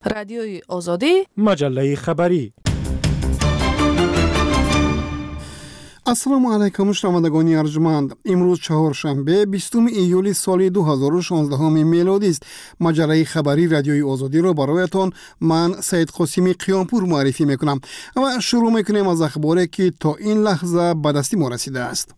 رادیوی آزادی، مجله خبری. السلام علیکم شنوندگان ارجمند. امروز چهارشنبه 20 ایول سال 2016 میلادی است. مجله خبری رادیوی آزادی را برایتان من سید قاسمی قیامپور معرفی میکنم و شروع میکنیم از اخباری که تا این لحظه به دست ما رسیده است.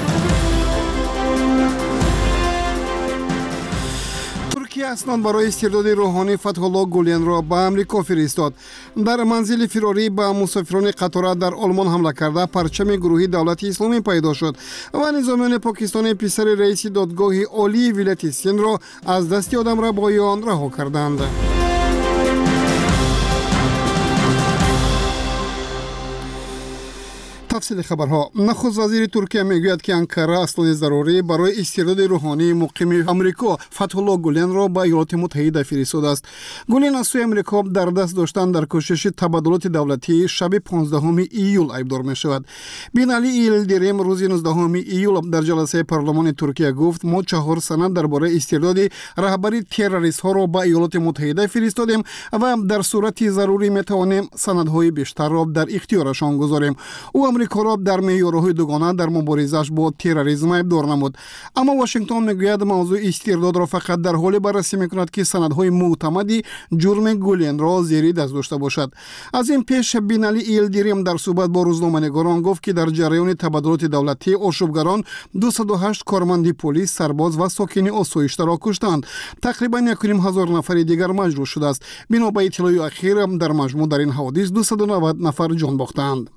ترکیه اسناد برای استرداد روحانی فتح الله گولن را به امریکا فرستاد. در منزل فراری به مسافران قطار در آلمان حمله کرده پرچم گروهی دولت اسلامی پیدا شد و نظامیان پاکستان پسر رئیس دادگاه عالی ولایت سند را از دست آدمربایان رها کردند. تفصیل خبرها. نخست وزیر ترکیه میگوید که انقره اسناد ضروری برای استرداد روحانی مقیم امریکا فتح الله گولن را به ایالات متحده فرستاده است. گولن از سوی امریکا در دست داشتن در کوشش تبادلات دولتی شب 15 ایول ایبدار می شود. بین علی ایلدیریم روز 19 ایول در جلسه پارلمان ترکیه گفت ما 4 سند درباره استرداد رهبری تروریست ها را به ایالات متحده فرستادیم و در صورت ضروری می توانیم سندهای بیشتر را در اختیارشان گذاریم. او امریکا را در معیارهای دوگانه در مبارزش با تروریسم ایبدار نمود. اما واشنگتن میگوید موضوع استرداد را فقط در حالی بررسی میکند که سندهای معتمدی جرم گولن را زیر دست داشته باشد. از این پیش بین علی ایلدیریم در صحبت با روزنامه‌نگاران گفت که در جریان تبادلات دولتی آشوبگران 208 کارمند پلیس، سرباز و ساکن آسایش را کشتند. تقریبا 1,500 نفر دیگر مجروح شده است. بنا به اطلاع اخیر در مجموع در این حوادث 290 نفر جان باختند.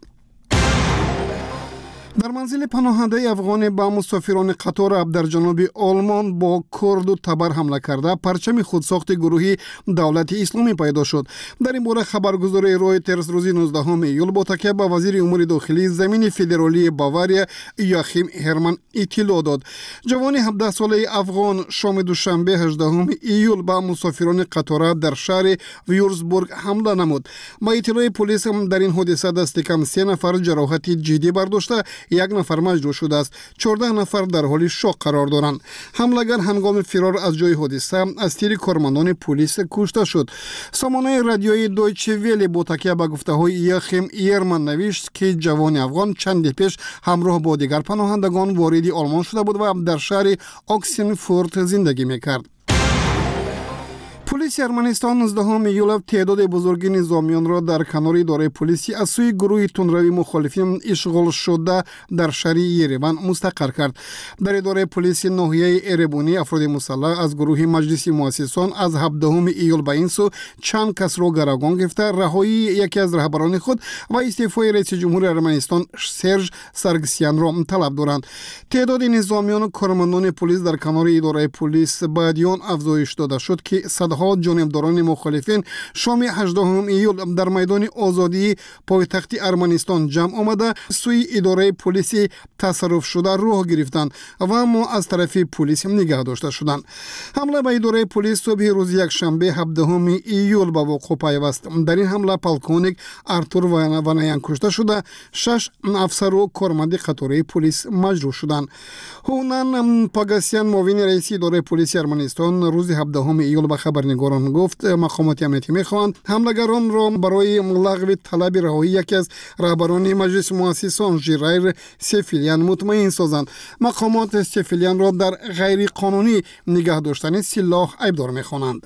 در منزل پناهنده افغان با مسافران قطار در جنوب آلمان با کرد و تبر حمله کرده پرچم خودساخت گروهی دولت اسلامی پیدا شد. در این باره خبرگزاری رویترز روز 19 ایول با تکیه به وزیر امور داخلی زمین فدرالی باواریا یاخیم هرمن اطلاع داد. جوان 17 ساله افغان شام دوشنبه 18 ایول با مسافران قطار در شهر ویورزبورگ حمله نمود. با اطلاع پلیس در این حادثه دست کم 3 نفر جراحت جدی برداشته، 1 نفر مجروح شده است. 14 نفر در حال شوک قرار دارند. حمله‌گر هنگام فرار از جای حادثه از تیر کارمندان پلیس کشته شد. سامانه رادیویی دویچه ویلی با تکیه به گفته‌های یاخیم هرمن نوشت که جوان افغان چندی پیش همراه با دیگر پناهندگان وارد آلمان شده بود و در شهر اکسنفورت زندگی می‌کرد. پلیس ارمنستان 19 ایول تعداد بزرگی نظامیان را در کنار اداره پلیسی از سوی گروه تندروی مخالفین اشغال شده در شهر یریوان مستقر کرد. در اداره پلیس ناحیه اربونی افراد مسلح از گروه مجلس مؤسسان از 17 ایول به این سو چند کس را گروگان گرفته رهایی یکی از رهبران خود و استعفای رئیس جمهور ارمنستان سرژ سارگسیان را طلب دارند. تعداد نظامیان و کارمندان پلیس در کنار اداره پلیس بعدیان افزایش داده شد که صدها جانبداران مخالفین شام 18 ایول در میدان آزادی پایتخت ارمنستان جمع آمده سوی اداره پلیس تصرف شده راه گرفتند و اما از طرف پلیس نگه داشته شدند. حمله به اداره پلیس صبح روز یکشنبه 17 ایول به وقوع پیوست. در این حمله پالکونیک ارتور وانایان کشته شده، 6 افسر و کارمند قطار پلیس مجروح شدند. هونان پاگاسیان معاون رئیس اداره پلیس ارمنستان روز 17 ایول به خبرنگاران گفت مقامات امنیتی میخواهند حمله‌گران را برای لغو طلب رهایی یکی از رهبران مجلس مؤسسان ژیرایر سفیلیان مطمئن سازند. مقامات سفیلیان را در غیر قانونی نگه داشتن سلاح ایبدار میخوانند.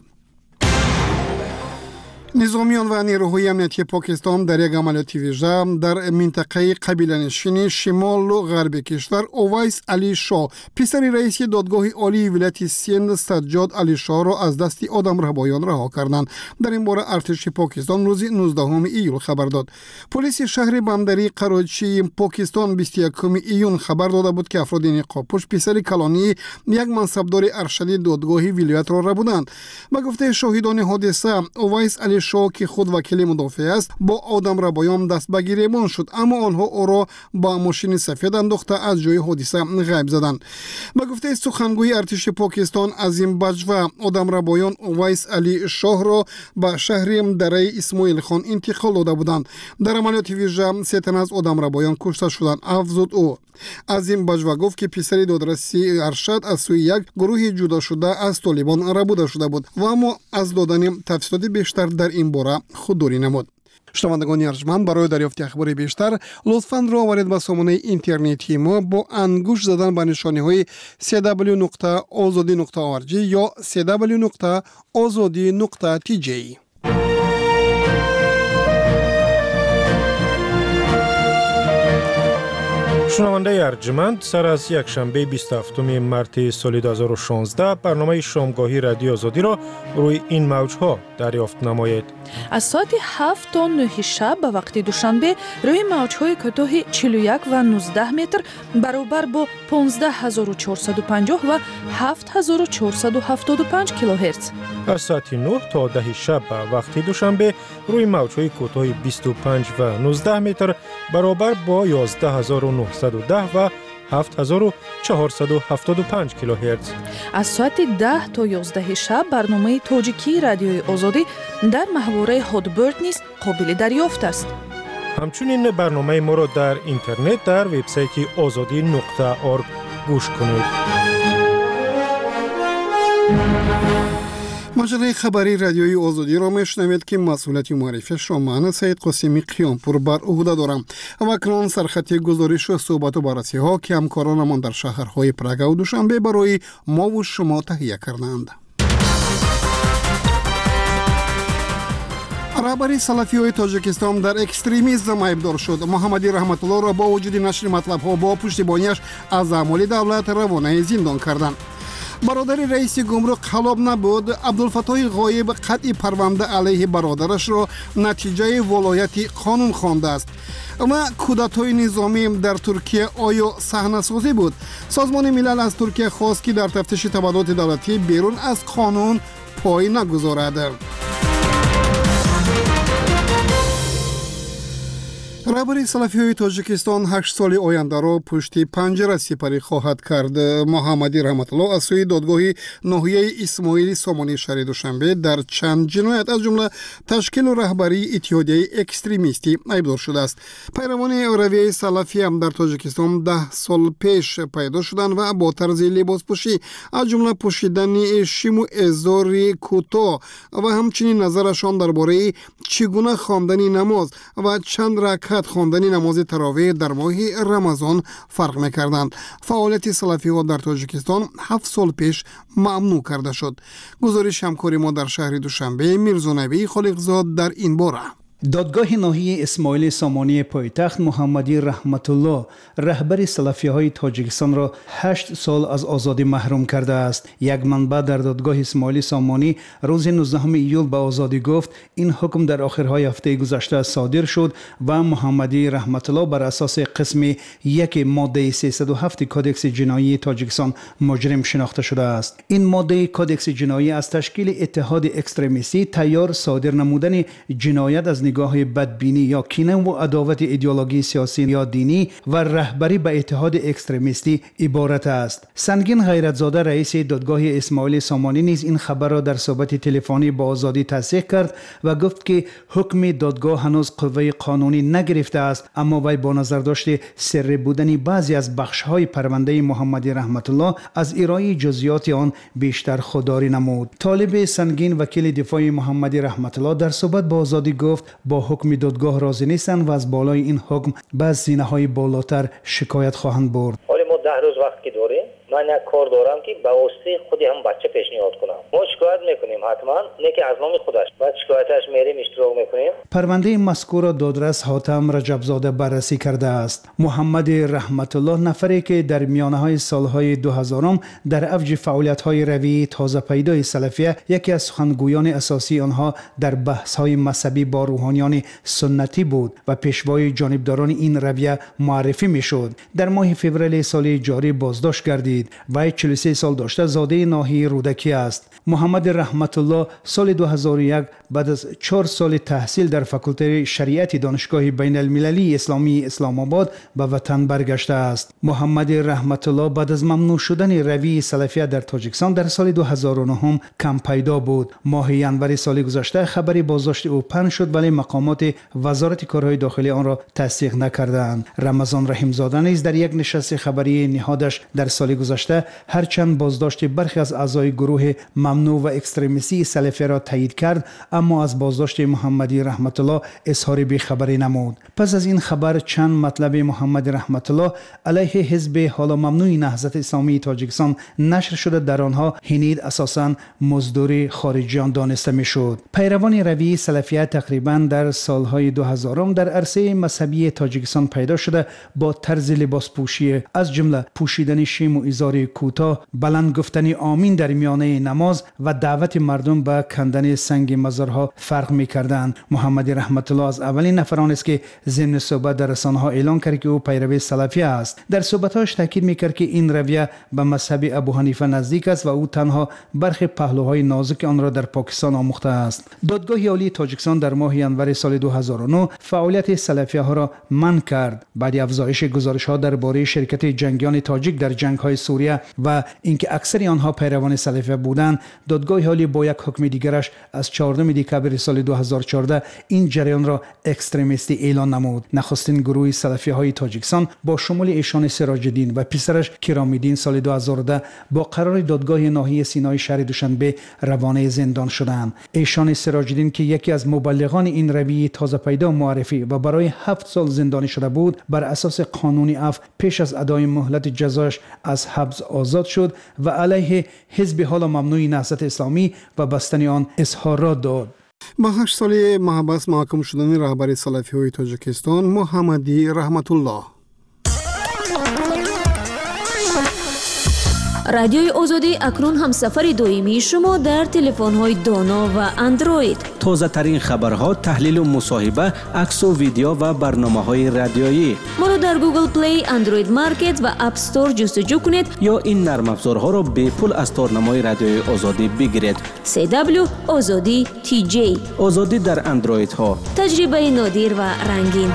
نظامیان و نیروهای امنیتی پاکستان در یک عملیات ویژه در منطقه قبیله‌نشین شمال و غرب کشور اویس علی شاه پسر رئیس دادگاه عالی ولایت سند سجاد علی شاه را از دست آدمربایان رها کردند. در این باره ارتش پاکستان روز 19 ایول خبر داد. پلیس شهر بندری قراچی پاکستان 21 ایون خبر داده بود که افراد نقاب‌پوش پسر کلانی یک منصبدار ارشد دادگاه ولایت را ربودند. با گفته شاهدان حادثه اویس علی شو که خود وکیل مدافع است با آدمربایان دست به گریبان شد، اما آنها او را با ماشین سفید انداخته از جای حادثه غیب زدند. به گفته سخنگوی ارتش پاکستان عظیم بجوه، آدمربایان اویس علی شاه را به شهر دره اسماعیل خان انتقال داده بودند. در عملیات ویژه 3 تن از آدمربایان کشته شدند، افزود او. عظیم بجوه گفت که پسر دادرسی ارشد از سوی یک گروه جدا شده از طالبان ربوده شده بود و اما از دادن تفصیلات بیشتر در این باره خودداری نمود. شنوندگان ارجمند، برای دریافت اخبار بیشتر لطفاً راورید به سامانه اینترنتی ما با انگوش زدن به نشانه‌های www.azadi.org یا www.azadi.tj. شنونده ارجمند، سر از یک شنبه 27 مارس سال 2016 برنامه شامگاهی رادیو آزادی را روی این موجها دریافت نمایید. از ساعت 7 تا 9 شب به وقت دوشنبه روی موجهای کوتاه 41 و 19 متر برابر با 15450 و 7475 کیلوهرتز. از ساعت 9 تا 10 شب به وقت دوشنبه روی موجهای کوتاه 25 و 19 متر برابر با 11910 و 7475 کیلوهرتز. از ساعت 10 تا 11 شب برنامه تاجیکی رادیوی آزادی در محوره هادبرد نیز قابل دریافت است. همچنین برنامه ما را در اینترنت در وبسایت azadi.org گوش کنید. مجله خبری رادیوی آزادی را میشنوید که مسئولیت معرفیش را من سید قاسمی قیامپور بر عهده دارم. و اکنون سرخط گزارش و صحبت و بررسی ها که همکارانمان در شهرهای پراگ و دوشنبه برای ما و شما تهیه کردند. رهبر سلفی‌های تاجیکستان در اکستریمیسم ایبدار شد. محمدی رحمت الله را با وجود نشر مطلب‌ها با پشتیبانیش از اعمال دولت روانه زندان کردند. برادر رئیس گمرک خلاب نبود. عبدالفتاح غایب قطعی پرونده علیه برادرش را نتیجه ولایتی قانون خوانده است. و کودتای نظامی در ترکیه آیا صحنه‌سازی بود؟ سازمان ملل از ترکیه خواست که در تفتیش تبادلات دولتی بیرون از قانون پای نگذارد. رهبر سلفی‌های تاجیکستان 8 سال آینده را پشت پنجره سپری خواهد کرد. محمدی رحمت الله از سوی دادگاه ناحیه اسماعیل سامانی شهر دوشنبه در چند جنایت از جمله تشکیل و رهبری اتحادیه اکستریمیستی ایبدار شده است. پیروان رویه سلفی هم در تاجیکستان 10 سال پیش پیدا شدند و با طرز لباسپوشی از جمله پوشیدن شیم و ازار کوتاه و همچنین نظرشان درباره چگونه خواندن نماز و چند رکعت خواندن نماز تراویح در ماه رمضان فرق می‌کردند. فعالیت سلفی‌ها در تاجیکستان 7 سال پیش ممنوع کرده شد. گزارش همکار ما در شهر دوشنبه میرزا نبی خالقزاد در این باره. دادگاه ناحیه اسماعیل سامانی پایتخت محمدی رحمت الله رهبر سلفی‌های تاجیکستان را 8 سال از آزادی محروم کرده است. یک منبع در دادگاه اسماعیل سامانی روز 19 ایول به آزادی گفت این حکم در آخرهای هفته گذشته صادر شد و محمدی رحمت الله بر اساس قسم 1 ماده 307 کدکس جنایی تاجیکستان مجرم شناخته شده است. این ماده کدکس جنایی از تشکیل اتحاد اکستریمیستی تیار صادر نمودن جنایت از نگاه بدبینی یا کینه و عداوت ایدئولوژی سیاسی یا دینی و رهبری به اتحاد اکستریمیستی عبارت است. سنگین غیرتزاده رئیس دادگاه اسماعیل سامانی نیز این خبر را در صحبت تلفنی با آزادی تصدیق کرد و گفت که حکم دادگاه هنوز قوه قانونی نگرفته است، اما وی با نظر داشته سری بودن بعضی از بخش‌های پرونده محمدی رحمت الله از ارائه جزئیات آن بیشتر خودداری نمود. طالب سنگین وکیل دفاع محمدی رحمت الله در صحبت با آزادی گفت با حکم دادگاه راضی نیستند و از بالای این حکم به زینه‌های بالاتر شکایت خواهند برد. حالا ما 10 روز وقت که داریم، من یک کار دارم که به واسطه خودی هم بچه پیشنهاد کنم. ما شکایت میکنیم حتما، نه که از نام خودش، بعد شکایتش میریم اشتراک میکنیم. پرونده مذکور را دادرس حاتم رجبزاده بررسی کرده است. محمد رحمت الله نفری که در میانه‌های سالهای 2000 در اوج فعالیت‌های روی تازه پیدای سلفیه یکی از سخنگویان اساسی آنها در بحث‌های مذهبی با روحانیان سنتی بود و پیشوای جانبداران این رویه معرفی می‌شد. در ماه فوریه سال جاری بازداشت گردید. گردید. وی 43 سال داشته، زاده ناحیه رودکی است. محمد رحمت الله سال 2001 بعد از 4 سال تحصیل در فاکولته شریعت دانشگاه بین المللی اسلامی اسلام آباد به وطن برگشته است. محمد رحمت الله بعد از ممنوع شدن روی سلفیه در تاجیکستان در سال 2009 کم پیدا بود. ماه ینور سال گذشته خبری بازداشت او پنهان شد، ولی مقامات وزارت کارهای داخلی آن را تصدیق نکردند. رمضان رحیم زاده نیز در یک نشست خبری نهادش در سال گذشته هرچند بازداشت برخی از اعضای گروه ممنوع و اکستریمیستی سلفی را تایید کرد، اما از بازداشت محمدی رحمت الله اظهار بی‌خبری نمود. پس از این خبر چند مطلب محمد رحمت الله علیه حزب حالا ممنوع نهضت اسلامی تاجیکستان نشر شده. در آنها هنید اساساً مزدور خارجیان دانسته میشد. پیروان روی سلفیه تقریباً در سالهای 2000 در عرصه مذهبی تاجیکستان پیدا شده، با طرز لباس پوشی از جمله پوشیدن شیم و ازار کوتاه، بلند گفتن آمین در میانه نماز و دعوت مردم به کندن سنگ مزارها فرق می‌کردند. محمد رحمت الله از اولین نفران است که ضمن صحبت در رسانه‌ها اعلان کرد که او پیرو سلفیه است. در صحبت‌هاش تاکید می‌کرد که این رویه به مذهب ابو حنیفه نزدیک است و او تنها برخی پهلوهای نازک آن را در پاکستان آموخته است. دادگاه عالی تاجیکستان در ماه ینور سال 2009 فعالیت سلفیه‌ها را منع کرد بعد افزایش گزارش‌ها درباره شرکت جنگیان تاجیک در جنگ‌های سوریه و اینکه اکثر آنها پیروان سلفیه بودند. دادگاه عالی با یک حکم دیگرش از 14 دکبر سال 2014 این جریان را اکستریمیستی اعلان نمود. نخستین گروه سلفی‌های تاجیکستان با شمول ایشان سراج الدین و پسرش کرام الدین سال 2010 با قرار دادگاه ناحیه سینای شهر دوشنبه روانه زندان شدند. ایشان سراج الدین که یکی از مبلغان این رویه تازه پیدا معرفی و برای 7 سال زندانی شده بود، بر اساس قانون عفو پیش از ادای مهلت جزایش از حبس آزاد شد و علیه حزب حالا ممنوع نهضت اسلامی و بستن آن اظهارات داد. با 8 سال محبس محکوم شدن رهبر سلفی‌های تاجیکستان محمدی رحمت الله. رادیوی آزادی اکنون هم سفر دائمی شما در تلفن‌های دانا و اندروید. تازه ترین خبرها، تحلیل و مصاحبه، عکس و ویدیو و برنامه‌های رادیویی. ما را در گوگل پلی، اندروید مارکت و اپ استور جستجو کنید یا این نرم افزارها را به پول از تارنمای رادیوی آزادی بگیرید. CW آزادی TJ. آزادی در اندروید ها. تجربه نادر و رنگین.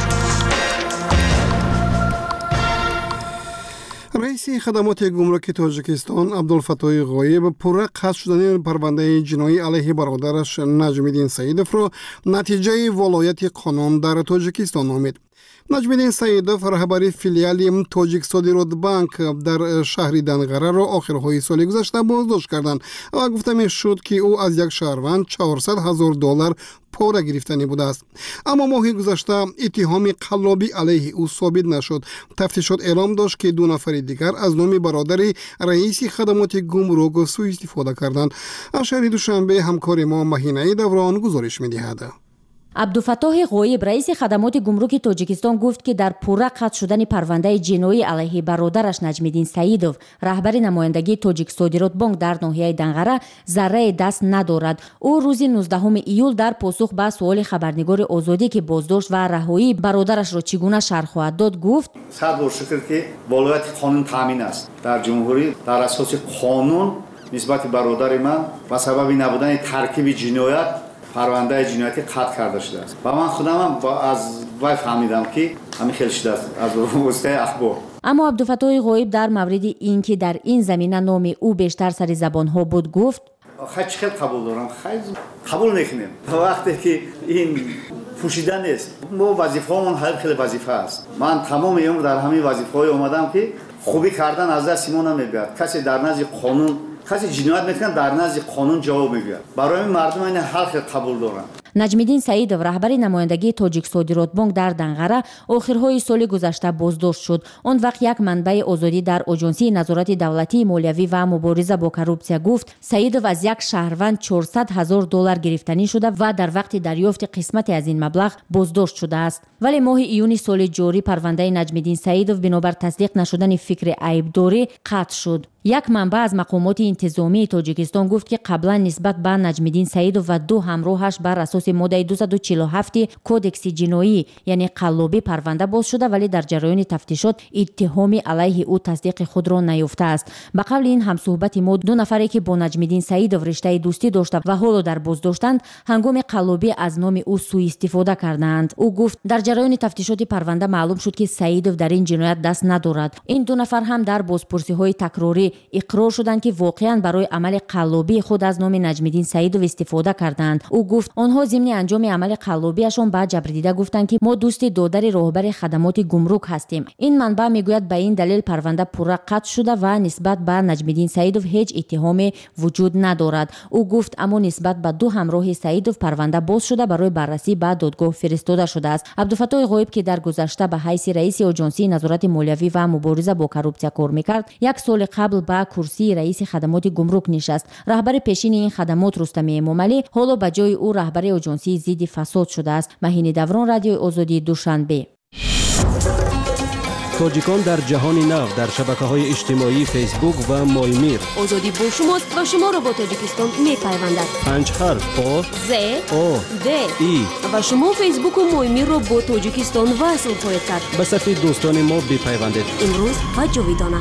رئیس خدمات گمرک تاجیکستان عبدالفتاح غایب پررق قصد شدن پرونده جنایی علیه برادرش نجم الدین سیدوف را نتیجه ولایت قانون در تاجیکستان نامید. نجم الدین سیدوف رهبر فیلیال تاجیک صادرات بانک در شهر دنغره را آخرهای سال گذشته بازداشت کردند و گفته میشد که او از یک شهروند $400,000 پاره گرفتنی بوده است. اما ماه گذشته اتهام قلابی علیه او ثابت نشد. تفتیشات اعلام داشت که 2 نفر دیگر از نام برادر رئیس خدمات گمرک سوء استفاده کردند. از شهر دوشنبه همکار ما مهینه دوران گزارش می‌دهد. عبدالفتاح غایب رئیس خدمات گمرک تاجیکستان گفت که در پورا قطع شدن پرونده جنایی علیه برادرش نجم الدین سیدوف رهبر نمایندگی تاجیک صادرات بانک در ناحیه دنغره ذره دست ندارد. او روز 19 ایول در پاسخ به سوال خبرنگار آزادی که بازداشت و رهایی برادرش را چگونه شرح خواهد داد گفت: صد بار شکر که ولایت قانون تامین است. در جمهوری در اساس قانون نسبت برادر من با سبب نبودن ترکیب جنایت پرونده جنایتی قطع کرده شده است و من خودم از وی فهمیدم که همین خیلی شده است از واسطه اخبار. اما عبدالفتاح غایب در مورد اینکه در این زمینه نام او بیشتر سر زبان ها بود گفت: خیلی قبول دارم، خیلی قبول نکنیم وقتی که این پوشیدن است. ما وظیفه‌مون خیلی وظیفه است. من تمام عمر در همین وظیفه‌های اومدم که خوبی کردن از دست ما نمیاد. کسی در نزد قانون کسی جنایت میکنه در نزد قانون جواب میگیره. برای مردم این حق قبول دارن. نجم الدین سیدوف رهبر نمایندگی تاجیک صادرات بانک در دنغره آخرهای سال گذشته بازداشت شد. آن وقت یک منبع آزادی در آژانسی نظارت دولتی مالیوی و مبارزه با کروپسیا گفت سیدوف از یک شهروند $400,000 گرفتنی شده و در وقت دریافت قسمتی از این مبلغ بازداشت شده است. ولی ماه ایون سال جاری پرونده نجم الدین سیدوف بنابر تصدیق نشدن فکر عیبداری قطع شد. یک منبع از مقامات انتظامی تاجیکستان گفت که قبلا نسبت به نجم الدین سیدوف و 2 همراهش بر اساس اساس ماده 247 کودکس جنایی یعنی قلابی پرونده باز شده، ولی در جریان تفتیشات اتهامی علیه او تصدیق خود را نیافته است. به قول این همصحبت ما، دو نفری که با نجم‌الدین سعیدов رشته دوستی داشته و حالا در بازداشتند، هنگام قلابی از نام او سوء استفاده کردند. او گفت در جریان تفتیشات پرونده معلوم شد که سعیدов در این جنایت دست ندارد. این دو نفر هم در بازپرسی‌های تکراری اقرار شدند که واقعاً برای عمل قلابی خود از نام نجم‌الدین سعیدov استفاده کردند. او گفت آنها ضمن انجام عمل قلابیشان به جبردیده گفتند که ما دوست دادر راهبر خدمات گمرک هستیم. این منبع میگوید به این دلیل پرونده پورا قطع شده و نسبت به نجم‌الدین سعیدov هیچ اتهامی وجود ندارد. او گفت اما نسبت به دو همراه سعیدov پرونده باز شده برای بررسی به دادگاه فرستاده شده است. عبدالفتاح غایب که در گذشته به حیث رئیس آژانسی نظارت مالیوی و مبارزه با کروپسیا کار میکرد، یک سال قبل به کرسی رئیس خدمات گمرک نشست. رهبر پیشین این خدمات رستم امامعلی حالا به جای او رهبر آژانسی ضد فساد شده است. مهین دوران، رادیو آزادی، دوشنبه. تاجیکان در جهان نو در شبکه‌های اجتماعی فیسبوک و مایمیر. آزادی با شماست و شما را با تاجیکستان می‌پیوندد. 5 حرف آ ز او د ای و شما فیسبوک و مایمیر را با تاجیکستان وصل خواهید کرد. به صفحه دوستان ما بپیوندید. امروز و جاویدانه.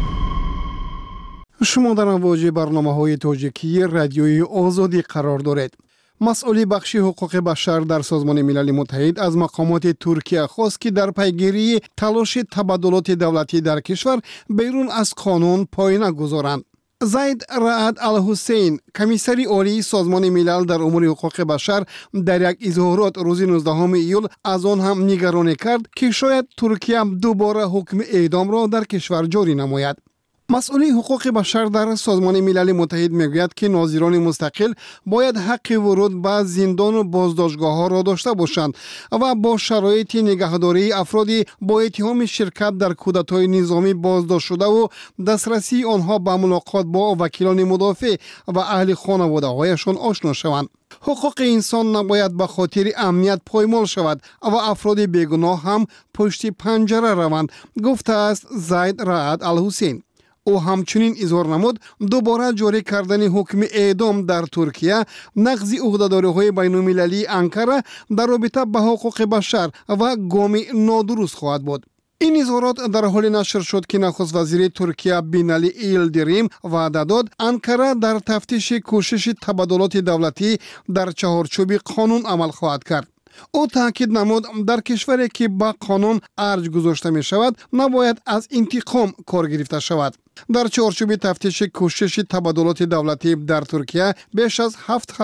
شما در امواج برنامه‌های تاجیکی رادیوی آزادی قرار دارید. مسئول بخش حقوق بشر در سازمان ملل متحد از مقامات ترکیه خواست که در پیگیری تلاش تبادلات دولتی در کشور بیرون از قانون پای نگذارند. زید رعد الحسین، کمیسر عالی سازمان ملل در امور حقوق بشر، در یک اظهارات روز 19 ایول از آن هم نگرانی کرد که شاید ترکیه دوباره حکم اعدام را در کشور جاری نماید. مسئول حقوق بشر در سازمان ملل متحد میگوید که ناظران مستقل باید حق ورود به زندان و بازداشتگاه‌ها را داشته باشند و با شرایط نگهداری افرادی با اتهام شرکت در کودتای نظامی بازداشت شده و دسترسی آنها به ملاقات با وکیلان مدافع و اهل خانواده‌هایشان آشنا شوند. حقوق انسان نباید به خاطر امنیت پایمال شود و افراد بیگناه هم پشت پنجره روند، گفته است زید رعد الحسین. او همچنین اظهار نمود دوباره جاری کردن حکم اعدام در ترکیه نقض عهده‌داری‌های بین‌المللی انکره در رابطه با حقوق بشر و گام نادرست خواهد بود. این اظهارات در حال نشر شد که نخست وزیر ترکیه بینالی ایلدریم وعده داد انکره در تفتیش کوشش تبادلات دولتی در چهارچوب قانون عمل خواهد کرد. او تاکید نمود در کشوری که با قانون ارج گذاشته می شود نباید از انتقام کار گرفته شود. در چارچوب تفتیش کوشش تبادلات دولتی در ترکیه بیش از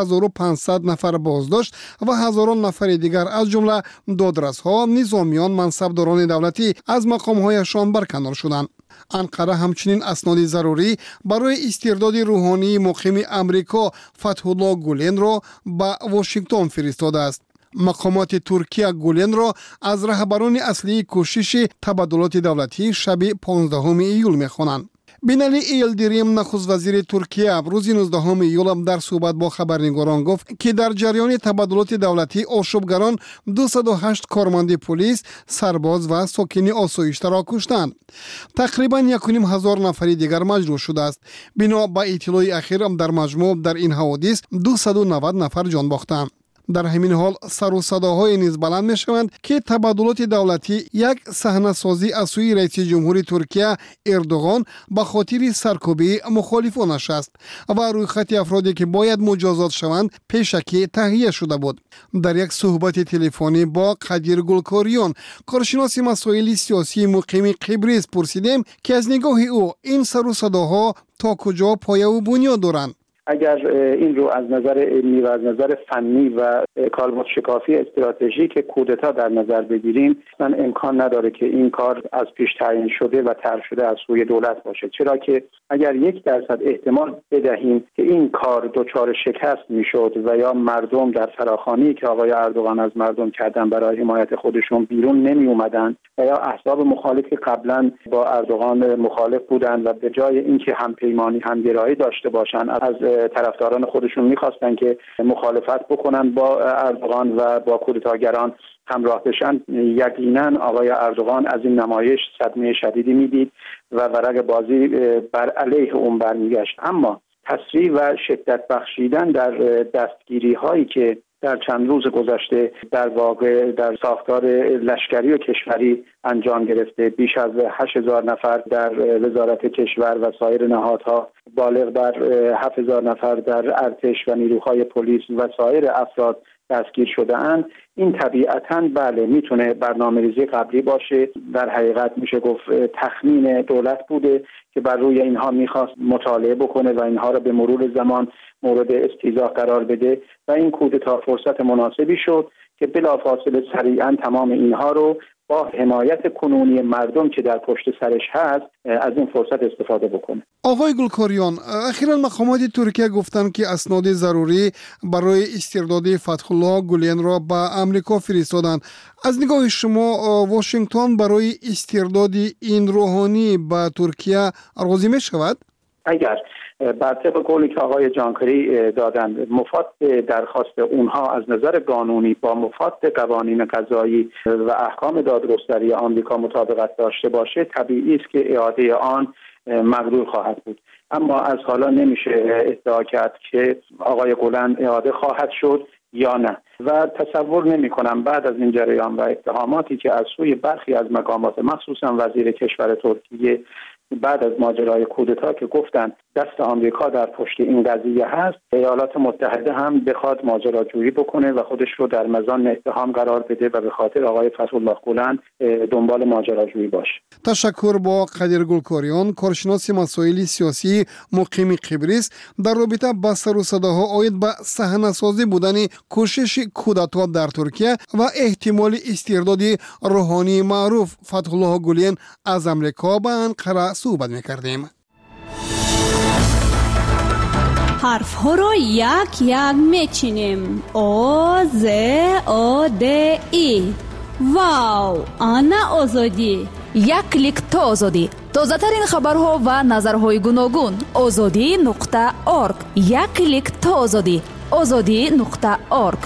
7500 نفر بازداشت و هزاران نفر دیگر از جمله دادرس‌ها، نظامیان، منصبداران دولتی از مقام‌هایشان برکنار شدند. انقره همچنین اسناد ضروری برای استرداد روحانی مقیم امریکا فتح‌الله گولن را به واشنگتن فرستاده است. مقامات ترکیه گولن را از رهبران اصلی کوشش تبادلات دولتی شب 15 ایول می‌خوانند. بینالی ایلدریم نخست وزیر ترکیه روز 19 ایول در صحبت با خبرنگاران گفت که در جریان تبادلات دولتی آشوبگران 208 کارمند پلیس، سرباز و ساکن آسایش را کشتند. تقریبا 1,500 نفر دیگر مجروح شده است. بنا به اطلاع اخیر در مجموع در این حوادث 290 نفر جان باختند. در همین حال سر و صداهای نیز بلند می شوند که تبادلات دولتی یک صحنه سازی از سوی رئیس جمهور ترکیه اردوغان به خاطر سرکوبی مخالفانش است و روی خط افرادی که باید مجازات شوند پیشکی تهیه شده بود. در یک صحبت تلفنی با قدیر گلکاریان، کارشناس مسائل سیاسی مقیم قبرس، پرسیدیم که از نگاه او این سر و صداها تا کجا پایه و بنیاد دارند. اگر این رو از نظر علمی و از نظر فنی و کالبد شکافی استراتژیک کودتا در نظر بگیریم، اصلا امکان نداره که این کار از پیش تعیین شده و طرح شده از سوی دولت باشه، چرا که اگر 1% احتمال بدهیم که این کار دچار شکست میشد و یا مردم در فراخوانی که آقای اردوغان از مردم کردن برای حمایت خودشون بیرون نمی اومدن و یا احزاب مخالف که قبلا با اردوغان مخالف بودن و به جای اینکه همپیمانی همگرایی داشته باشن از طرفداران خودشون میخواستن که مخالفت بکنن با اردوغان و با کودتاگران همراه بشن، یقینا آقای اردوغان از این نمایش صدمه شدیدی میدید و ورق بازی بر علیه اون برمیگشت. اما تسریع و شدت بخشیدن در دستگیری هایی که در چند روز گذشته در واقع در ساختار لشکری و کشوری انجام گرفته. بیش از 8000 نفر در وزارت کشور و سایر نهادها، بالغ بر 7000 نفر در ارتش و نیروهای پلیس و سایر افراد دستگیر شده اند. این طبیعتاً بله میتونه برنامه‌ریزی قبلی باشه. در حقیقت میشه گفت تخمین دولت بوده که بر روی اینها میخواست مطالعه بکنه و اینها را به مرور زمان مورد استیضاح قرار بده و این کودتا فرصت مناسبی شد که بلافاصله سریعاً تمام اینها رو با حمایت کنونی مردم که در پشت سرش هست از این فرصت استفاده بکنه. آقای گلکاریان، اخیراً مقامات ترکیه گفتند که اسناد ضروری برای استرداد فتح الله گولن را به آمریکا فرستادند. از نگاه شما واشنگتن برای استرداد این روحانی به ترکیه راضی می شود؟ اگر بر طبق قولی که آقای جانکری دادند مفاد درخواست اونها از نظر قانونی با مفاد قوانین قضایی و احکام دادگستری آمریکا مطابقت داشته باشه، طبیعی است که اعاده آن مقدور خواهد بود. اما از حالا نمیشه ادعا کرد که آقای گولن اعاده خواهد شد یا نه و تصور نمی کنم بعد از این جریان و اتهاماتی که از سوی برخی از مقامات مخصوصا وزیر کشور ترکیه بعد از ماجرای کودتا که گفتن دست آمریکا در پشت این قضیه هست، ایالات متحده هم بخواد ماجراجویی بکنه و خودش رو در مزان اتهام قرار بده و به خاطر آقای فتح الله گولن دنبال ماجراجویی باشه. تشکر. با قدیر گلکاریان، کارشناس مسائل سیاسی مقیم قبرس، در رابطه با سر و صداها عاید به صحنه‌سازی بودن کوشش کودتا در ترکیه و احتمال استرداد روحانی معروف فتح الله گولن از آمریکا به انقره صحبت می‌کردیم. حرف ها رو یک یک میچینیم. او ز او د ای. واو، آنا آزادی. یک کلیک تا آزادی. تازه ترین خبرها و نظرهای گوناگون. azadi.org. یک کلیک تا آزادی. azadi.org.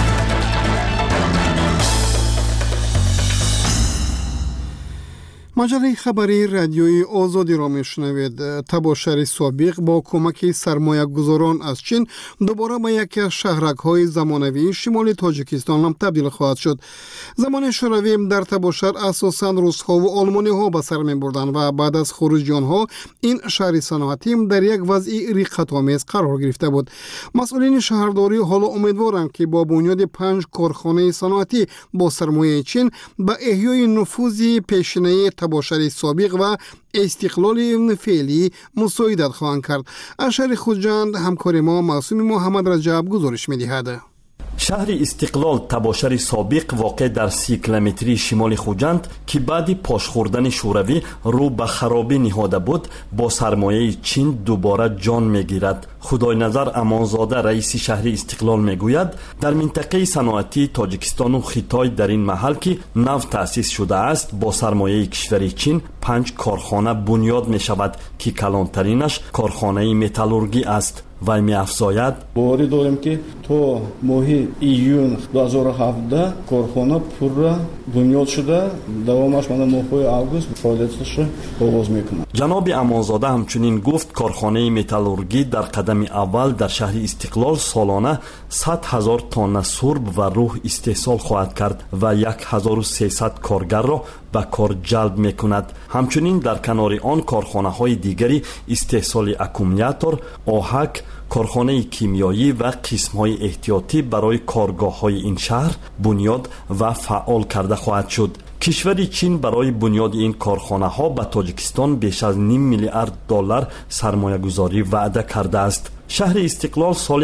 مجله خبری رادیوی آزادی را میشنوید. تباشر سابق با کمک سرمایه گذاران از چین دوباره به یکی از شهرک‌های زمانوی شمال تاجیکستان هم تبدیل خواهد شد. زمان شوروی در تباشر اساساً روس‌ها و آلمانی‌ها به سر می‌بردند و بعد از خروج آنها این شهر صنعتی در یک وضع رقت‌آمیز قرار گرفته بود. مسئولین شهرداری حالا امیدوارند که با بنیاد 5 کارخانه صنعتی با سرمایه چین به احیای نفوذ پیشینه تباشر سابق و استقلال فعلی مساعدت خواهند کرد. از شهر خوجند همکار ما معصوم محمد رجب گزارش می‌دهد. شهر استقلال تباشر سابق واقع در 30 کیلومتری شمال خوجند که بعد پاش خوردن شوروی رو به خرابی نهاده بود با سرمایه چین دوباره جان میگیرد. خدای نظر امانزاده رئیس شهر استقلال میگوید در منطقه صنعتی تاجیکستان و خیتای در این محل که نو تأسیس شده است با سرمایه کشور چین 5 کارخانه بنیاد می شود که کلانترینش کارخانه متالورگی است. وای می افزاید باوری داریم که تا ماه ایون 2017 کارخانه پورا بنیاد شده، دوامش مانند ماه آگوست فعالیتش آغاز میکنه. جناب امانزاده همچنین گفت کارخانه متالورگی در قدم اول در شهر استقلال سالانه 100,000 تن سرب و روح استحصال خواهد کرد و 1300 کارگر را به کار جلب میکند. همچنین در کنار آن کارخانه های دیگری استحصال اکومولاتور، آهک، کارخانه کیمیایی و قسم های احتیاطی برای کارگاه های این شهر بنیاد و فعال کرده خواهد شد. کشور چین برای بنیاد این کارخانه ها به تاجیکستان بیش از $0.5 میلیارد سرمایه گذاری وعده کرده است. شهر استقلال سال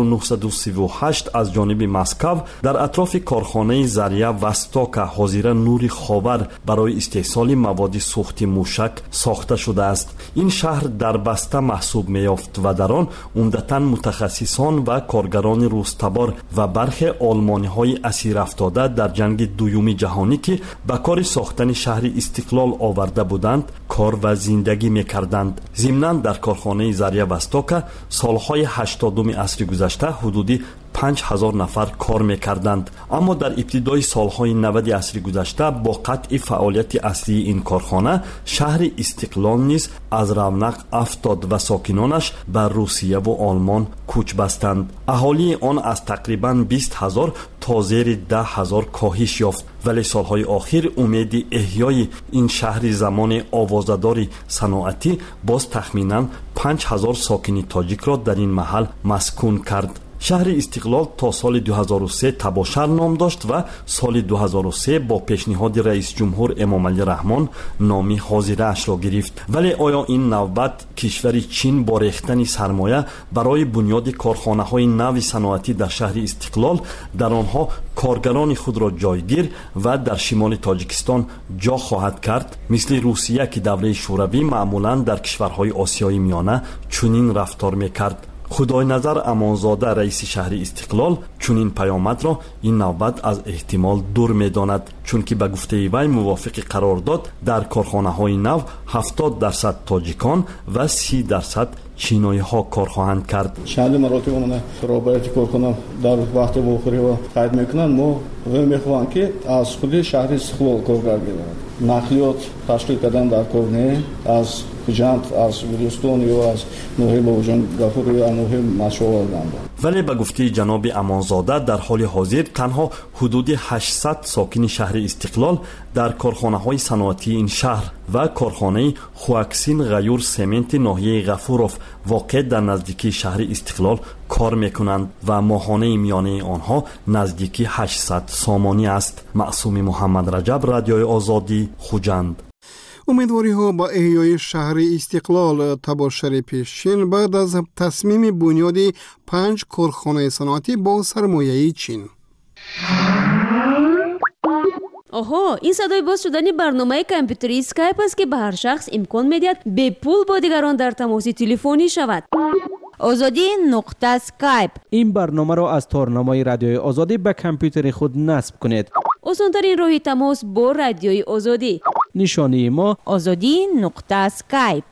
1938 از جانب مسکو در اطراف کارخانه ذریعه وستاک حاضر نور خاور برای استحصال مواد سوخت موشک ساخته شده است. این شهر در بسته محسوب می‌یافت و در آن عمدتاً متخصصان و کارگران روزتبار و برخی آلمانی‌های اسیر افتاده در جنگ دوم جهانی که به کار ساختن شهر استقلال آورده بودند کار و زندگی می‌کردند. ضمناً در کارخانه ذریعه وستاک سالهای 80 عصر گذشته حدودی 5000 нафар кор мекарданд. аммо дар ибтидои солҳои 90 асри гузашта бо қатъи фаъолияти аслии ин корхона шаҳри Истиқлол низ аз равнақ афтод ва сокинонаш ба Русияву Олмон кӯч бастанд. аҳолии он аз тақрибан 20000 то зери 10000 коҳиш ёфт. вале солҳои охир умеди эҳёи ин шаҳри замони овозадори саноатӣ боз тахминан 5000 сокини тоҷикро дар ин маҳал маскун кард. шаҳри Истиқлол то соли 2003 табошар ном дошт ва соли 2003 бо пешниҳоди раисҷумҳур Эмомалӣ Раҳмон номи ҳозираашро гирифт. вале оё ин навбат кишвари Чин бо рехтани сармоя барои бунёди корхонаҳои нави саноатӣ дар шаҳри Истиқлол дар онҳо коргарони худро ҷойгир ва дар шимоли Тоҷикистон ҷо хоҳад кард? мисли Русия ки давраи шӯравӣ маъмулан дар кишварҳои Осиёи миёна чунин рафтор мекард. худойназар Амонзода раиси шаҳри Истиқлол чунин паёмадро ин навбат аз эҳтимол дур медонад, чунки ба гуфтаи вай мувофиқи қарордод дар корхонаҳои нав 70% тоҷикон ва 30% чиноиҳо кор хоҳанд кард. чанди маротиба мана робояти корхона дар вақти вохӯриҳо қайд мекунанд. мо мехоҳам ки аз худи шаҳри Истиқлол коргар гирад нақлиёт ташкил кардан дар корне аз Хуҷанд, аз Гӯлистон ё аз ноҳияи Бобоҷон Гафур ё ноҳияи Машҳоварданд. вале ба гуфтаи ҷаноби Амонзода дар ҳоли ҳозир танҳо ҳудуди 800 сокини шаҳри Истиқлол дар корхонаҳои саноатии ин шаҳр ва корхонаи Хуаксин Ғаюр Сементи ноҳияи Ғафуров воқеъ дар наздикии шаҳри Истиқлол кор мекунанд ва моҳонаи миёнаи онҳо наздики 800 сомонӣ аст. Маъсуми Муҳаммад Раҷаб, Радиои Озодӣ, Хуҷанд. умедвориҳо ба эҳёи шаҳри Истиқлол табошари пешчин баъд аз тасмими бунёди 5 корхонаи саноатӣ бо сармояи Чин. оҳо, ин садои боз шудани барномаи компютери Skype аст ки ба ҳар шахс имкон медиҳад бепул бо дигарон дар тамоси телефонӣ шавад. ozodi.skype ин барномаро аз торнамои радиои Озодӣ ба компютери худ насб кунед. осонтарин роҳи тамос бо радиои Озодӣ. нишонии мо ozodi.skype.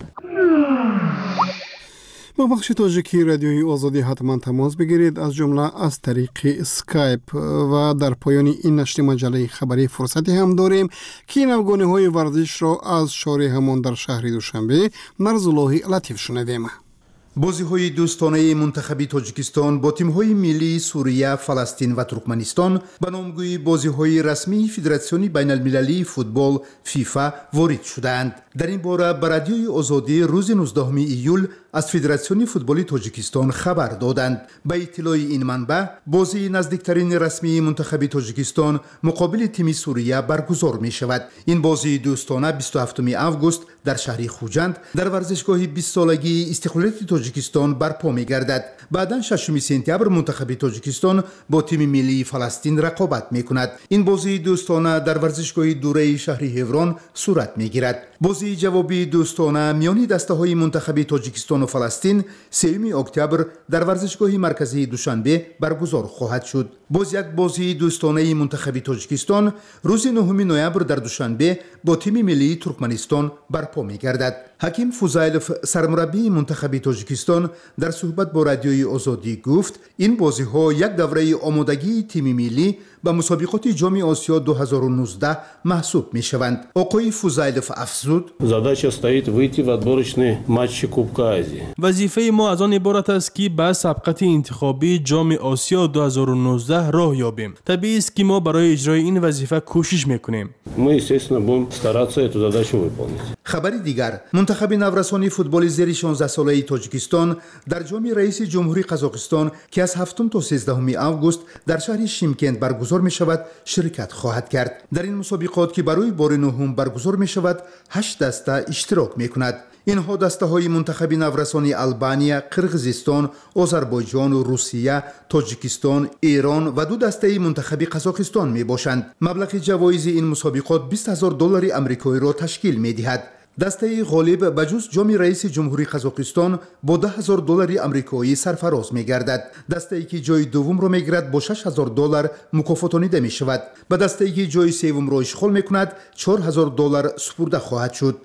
با بخش تاجیکی رادیوی آزادی حتما تماس بگیرید، از جمله از طریق اسکایپ. و در پایان این نشر مجله خبری فرصتی هم داریم که نوگانه های ورزش را از شارع همان در شهر دوشنبه مرزالله لطیف شنویم. بازی‌های دوستانه منتخب تاجیکستان با تیم‌های ملی سوریه، فلسطین و ترکمنستان به نامگوی بازی‌های رسمی فدراسیون بین‌المللی فوتبال فیفا وارد شدند. در این باره به رادیوی آزادی روز 19 ایول از فدراسیون فوتبال تاجیکستان خبر دادند. به اطلاع این منبع، بازی نزدیکترین رسمی منتخب تاجیکستان مقابل تیم سوریه برگزار می‌شود. این بازی دوستانه 27 آگوست در شهر خوجند در ورزشگاه 20 سالگی استقلالیت تاجیکستان برپا می‌گردد. بعداً 6 سپتامبر منتخب تاجیکستان با تیم ملی فلسطین رقابت می‌کند. این بازی دوستانه در ورزشگاه دوره شهر هیوران صورت می‌گیرد. بازی جوابی دوستانه میان دسته‌های منتخب تاجیکستان و فلسطین 3 اکتبر در ورزشگاه مرکزی دوشنبه برگزار خواهد شد. باز یک بازی دوستانه منتخب تاجیکستان روز 9 نوامبر در دوشنبه با تیم ملی ترکمنستان برپا می‌گردد. حکیم فوزایلوف سرمربی منتخب تاجیکستان در صحبت با رادیوی آزادی گفت این بازی‌ها یک دوره آمادگی تیم ملی به مسابقات جام آسیا 2019 محسوب می‌شوند. آقای فوزایلوف افزود: задача стоит выйти в отборочный матч Кубка Азии. وظیفه ما از آن عبارت است که به سبقت انتخابی جام آسیا 2019 راه یابیم. طبیعی است که ما برای اجرای این وظیفه کوشش می‌کنیم. Мы, естественно, будем стараться эту задачу выполнить. خبر دیگر، منتخب نورسانی فوتبال زیر 16 ساله تاجیکستان در جام رئیس جمهوری قزاقستان که از 7 تا 13 آگوست در شهر شیمکند برگزار می شود شرکت خواهد کرد. در این مسابقات که برای بار نهم برگزار می شود 8 دسته اشتراک می کند. اینها دسته های منتخب نورسانی آلبانیا، قرقیزستان، آذربایجان و روسیه، تاجیکستان، ایران و 2 دسته منتخب قزاقستان می باشند. مبلغ جوایز این مسابقات $20,000 آمریکایی را تشکیل می دهد. دسته غالب بجز جام رئیس جمهوری قزاقستان با $10,000 آمریکایی سرفراز می گردد. دسته ای که جای دوم را می گیرد با $6,000 مکافاتانیده می شود. به دسته ای که جای سوم را اشغال می کند $4,000 سپرده خواهد شد.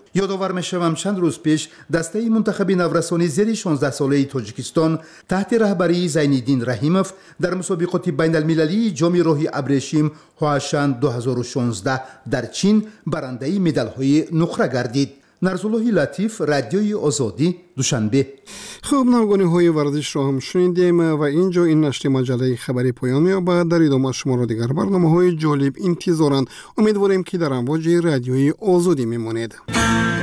یادآور می‌شوم چند روز پیش دسته منتخب نورسانی زیر 16 ساله تاجیکستان تحت رهبری زین‌الدین رحیموف در مسابقات بین‌المللی جام روح ابریشم هواشان 2016 در چین برنده مدال‌های نقره گردید. نرزالله لطیف، رادیوی آزادی، دوشنبه. خب نرگانه‌های ورزش را هم شنیدیم و اینجا این نشر مجله خبری پایان می‌یابد. در ادامه شما را دیگر برنامه‌های جالب انتظارند. امیدواریم که در امواج رادیوی آزادی میمانید.